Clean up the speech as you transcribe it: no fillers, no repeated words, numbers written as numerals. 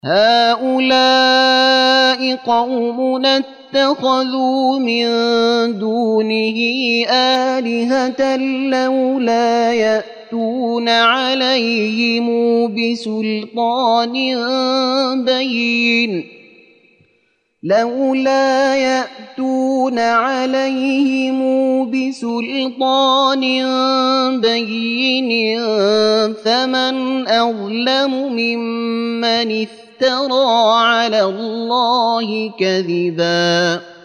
هؤلاء قومنا اتخذوا من دونه آلهة لولا يأتون عليهم بسلطان بين فمن أظلم ممن افترى على الله كذبا